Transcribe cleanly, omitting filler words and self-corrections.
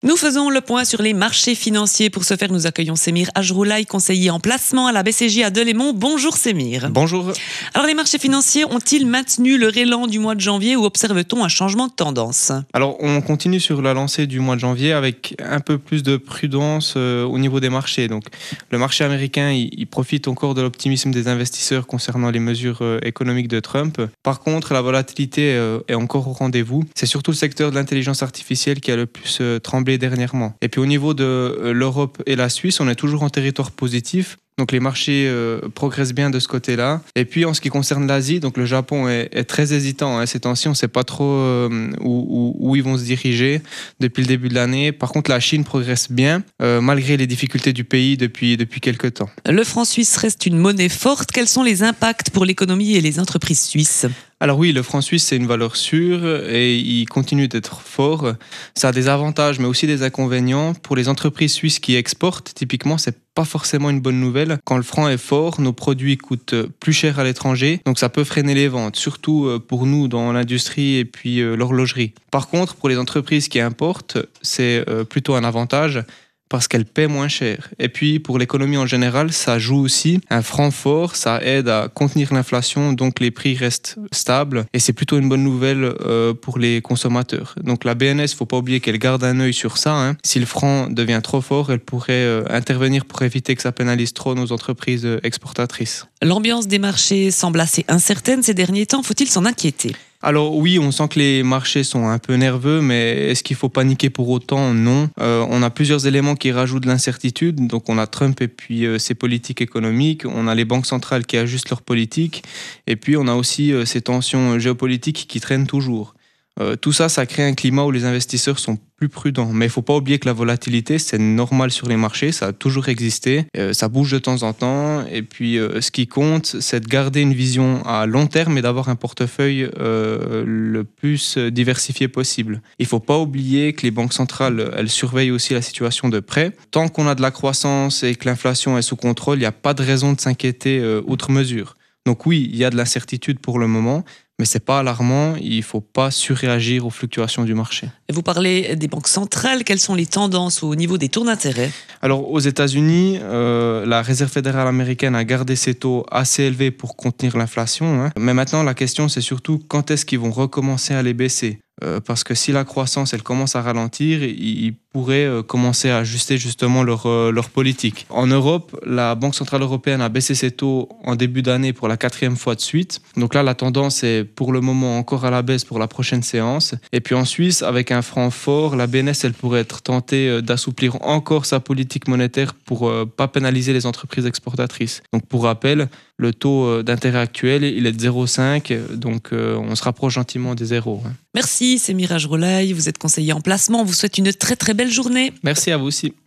Nous faisons le point sur les marchés financiers. Pour ce faire, nous accueillons Semir Ajroulaï, conseiller en placement à la BCJ à Delémont. Bonjour Semir. Bonjour. Alors les marchés financiers ont-ils maintenu leur élan du mois de janvier ou observe-t-on un changement de tendance ? Alors on continue sur la lancée du mois de janvier avec un peu plus de prudence au niveau des marchés. Donc le marché américain il profite encore de l'optimisme des investisseurs concernant les mesures économiques de Trump. Par contre, la volatilité est encore au rendez-vous. C'est surtout le secteur de l'intelligence artificielle qui a le plus tremblé dernièrement. Et puis au niveau de l'Europe et la Suisse, on est toujours en territoire positif. Donc les marchés progressent bien de ce côté-là. Et puis en ce qui concerne l'Asie, donc le Japon est très hésitant. Ces temps-ci, on ne sait pas trop où ils vont se diriger depuis le début de l'année. Par contre, la Chine progresse bien, malgré les difficultés du pays depuis quelques temps. Le franc suisse reste une monnaie forte. Quels sont les impacts pour l'économie et les entreprises suisses ? Alors oui, le franc suisse, c'est une valeur sûre et il continue d'être fort. Ça a des avantages, mais aussi des inconvénients. Pour les entreprises suisses qui exportent, typiquement, c'est pas forcément une bonne nouvelle. Quand le franc est fort, nos produits coûtent plus cher à l'étranger, donc ça peut freiner les ventes, surtout pour nous dans l'industrie et puis l'horlogerie. Par contre, pour les entreprises qui importent, c'est plutôt un avantage, parce qu'elle paie moins cher. Et puis, pour l'économie en général, ça joue aussi. Un franc fort, ça aide à contenir l'inflation, donc les prix restent stables. Et c'est plutôt une bonne nouvelle pour les consommateurs. Donc la BNS, il ne faut pas oublier qu'elle garde un œil sur ça. Si le franc devient trop fort, elle pourrait intervenir pour éviter que ça pénalise trop nos entreprises exportatrices. L'ambiance des marchés semble assez incertaine ces derniers temps. Faut-il s'en inquiéter ? Alors oui, on sent que les marchés sont un peu nerveux, mais est-ce qu'il faut paniquer pour autant ? Non. On a plusieurs éléments qui rajoutent de l'incertitude. Donc on a Trump et puis ses politiques économiques. On a les banques centrales qui ajustent leurs politiques. Et puis on a aussi ces tensions géopolitiques qui traînent toujours. Tout ça, ça crée un climat où les investisseurs sont plus prudents. Mais il ne faut pas oublier que la volatilité, c'est normal sur les marchés, ça a toujours existé, ça bouge de temps en temps. Et puis, ce qui compte, c'est de garder une vision à long terme et d'avoir un portefeuille le plus diversifié possible. Il ne faut pas oublier que les banques centrales, elles surveillent aussi la situation de près. Tant qu'on a de la croissance et que l'inflation est sous contrôle, il n'y a pas de raison de s'inquiéter outre mesure. Donc oui, il y a de l'incertitude pour le moment, mais ce n'est pas alarmant, il ne faut pas surréagir aux fluctuations du marché. Vous parlez des banques centrales, quelles sont les tendances au niveau des taux d'intérêt ? Alors aux États-Unis, la Réserve fédérale américaine a gardé ses taux assez élevés pour contenir l'inflation. Mais maintenant, la question, c'est surtout quand est-ce qu'ils vont recommencer à les baisser ? Parce que si la croissance elle commence à ralentir, ils pourraient commencer à ajuster justement leur politique. En Europe, la Banque centrale européenne a baissé ses taux en début d'année pour la 4e fois de suite. Donc là, la tendance est pour le moment encore à la baisse pour la prochaine séance. Et puis en Suisse, avec un franc fort, la BNS elle pourrait être tentée d'assouplir encore sa politique monétaire pour pas pénaliser les entreprises exportatrices. Donc pour rappel, le taux d'intérêt actuel, il est de 0,5, donc on se rapproche gentiment des zéros. Merci, Semir Ajroulaï, vous êtes conseiller en placement. On vous souhaite une très très belle journée. Merci à vous aussi.